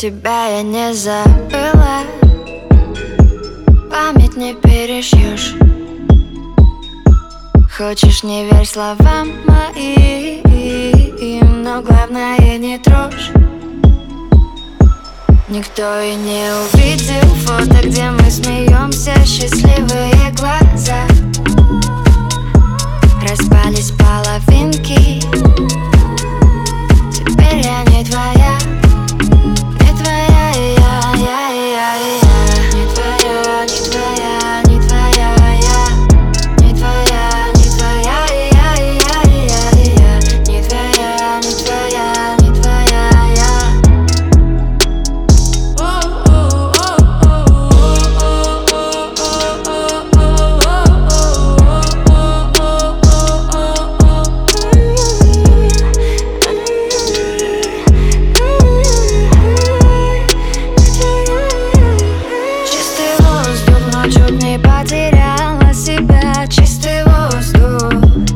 Тебя я не забыла, память не перешьешь. Хочешь, не верь словам моим, но главное не трожь. Никто и не увидел фото, где мы смеемся, счастливые глаза. Распались половинки, теперь я не твоя, не твоя, я. Не твоя, не твоя, не твоя, я. Не твоя, не твоя, я. Не твоя, не твоя, не твоя, я. Чуть не потеряла себя, чистый воздух.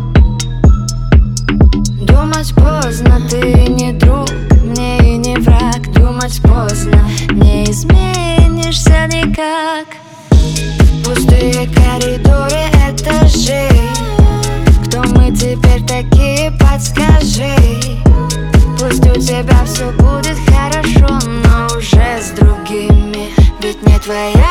Думать поздно, ты не друг, мне и не враг. Думать поздно, не изменишься никак. Пустые коридоры, этажи. Кто мы теперь такие, подскажи. Пусть у тебя все будет хорошо, но уже с другими. Ведь не твоя.